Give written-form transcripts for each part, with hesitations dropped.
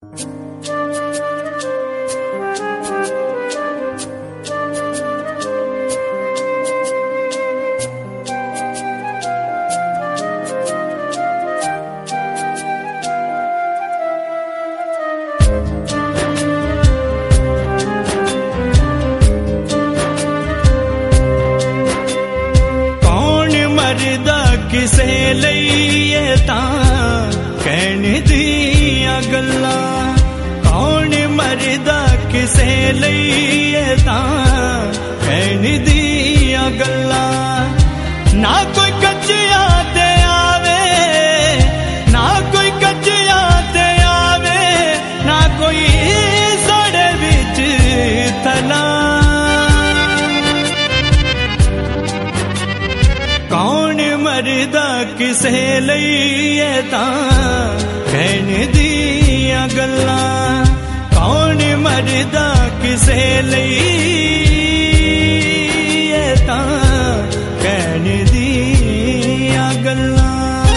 ਕਿਸੇ ਲਈ ਇਹ ਤਾਂ ਕਹਿਣ ਦੀਆਂ ਗੱਲਾਂ, ਕੌਣ ਮਰਦਾ ਕਿਸੇ ਲਈ ਇਹ ਤਾਂ ਕਹਿਣ ਦੀਆਂ ਗੱਲਾਂ। ਨਾ ਕੋਈ ਕੱਚਿਆਂ ਤੇ ਆਵੇ, ਨਾ ਕੋਈ ਕੱਚਿਆਂ ਤੇ ਆਵੇ, ਨਾ ਕੋਈ ਸਾਡੇ ਵਿੱਚ ਤਲਾ। ਕੌਣ ਮਰਦਾ ਕਿਸੇ ਲਈ ਇਹ ਤਾਂ ਕਹਿਣ ਦੀਆਂ ਗੱਲਾਂ, ਕੌਣ ਮਰਦਾ ਕਿਸੇ ਲਈ ਇਹ ਤਾਂ ਕਹਿਣ ਦੀਆਂ ਗੱਲਾਂ।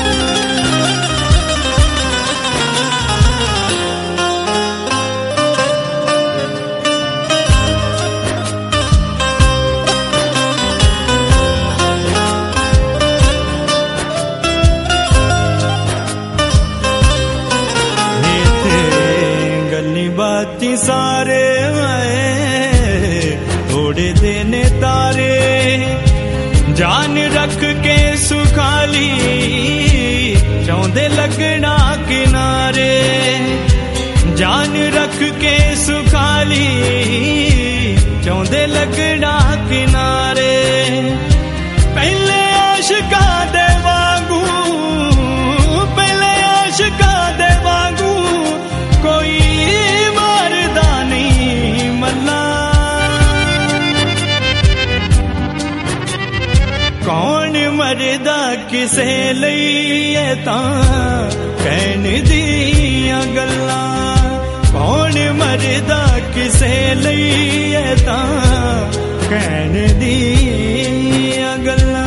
बाती सारे आए थोड़े देने तारे, जान रख के सुखाली चाहते लगना किनारे, जान रख के सुखाली चाहते लगना किनारे। पहले आशिका दे वांगू, पहले आशिका दे वांगू कोई कौन मरदा किसे ਲਈ ਇਹ ਤਾਂ ਕਹਿਣ ਦੀਆਂ ਗੱਲਾਂ, ਕੌਣ ਮਰਦਾ ਕਿਸੇ ਲਈ ਇਹ ਤਾਂ ਕਹਿਣ ਦੀਆਂ ਗੱਲਾਂ।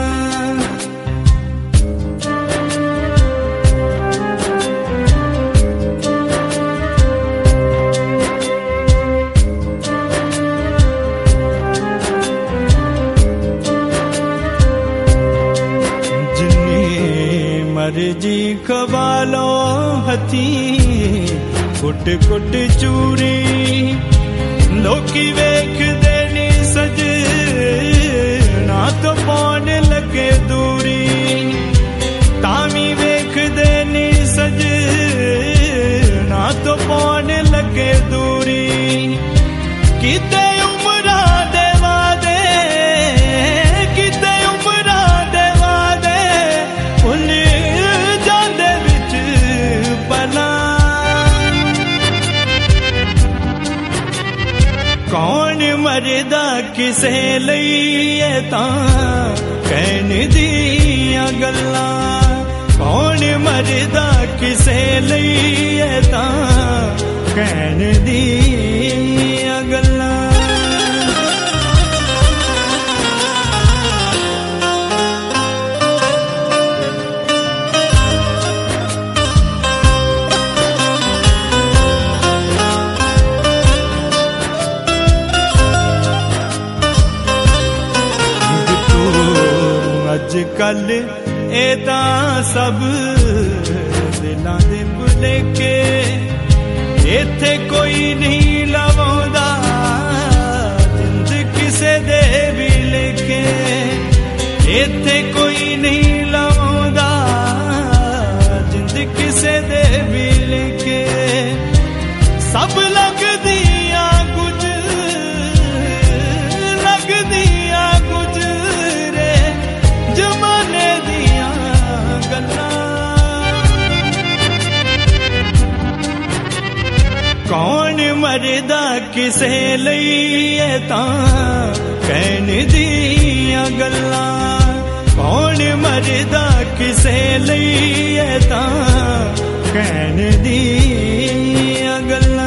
मर्जी खवालो हथी कुट कुट चूरी, लोकी वेख देनी सज ना तो पौन लगे दूरी, तामी वेख देनी सज ना तो पौन लगे दूरी। किते उमरा दे वादे, किते उमरा दे वादे भुल कौन मरदा किसे ਲਈ ਇਹ ਤਾਂ ਕਹਿਣ ਦੀਆਂ ਗੱਲਾਂ, ਕੌਣ ਮਰਦਾ ਕਿਸੇ ਲਈ ਇਹ ਤਾਂ ਕਹਿਣ ਦੀਆਂ ਗੱਲਾਂ। ਅੱਜ ਕੱਲ ਇਹ ਤਾਂ ਸਭ ਦਿਲਾਂ ਦੇ ਭੁਲੇਖੇ, ਇੱਥੇ ਕੋਈ ਨਹੀਂ ਲਵਾਉਂਦਾ ਜਿੰਦ ਕਿਸੇ ਦੇ ਵੀ ਲੇਖੇ, ਇੱਥੇ ਕੋਈ ਨਹੀਂ ਲਵਾਉਂਦਾ ਜਿੰਦ ਕਿਸੇ ਦੇ ਵੀ ਲੇਖੇ। ਸਭ ਲੱਗਦੀਆਂ ਕੁਝ, ਲੱਗਦੀਆਂ ਕੁਝ ਜ਼ਮਾਨੇ ਦੀਆਂ ਗੱਲਾਂ। ਕੌਣ ਮਰਦਾ ਕਿਸੇ ਲਈ ਇਹ ਤਾਂ ਕਹਿਣ ਦੀਆਂ ਗੱਲਾਂ, ਕੌਣ ਮਰਦਾ ਕਿਸੇ ਲਈ ਇਹ ਤਾਂ ਕਹਿਣ ਦੀਆਂ ਗੱਲਾਂ।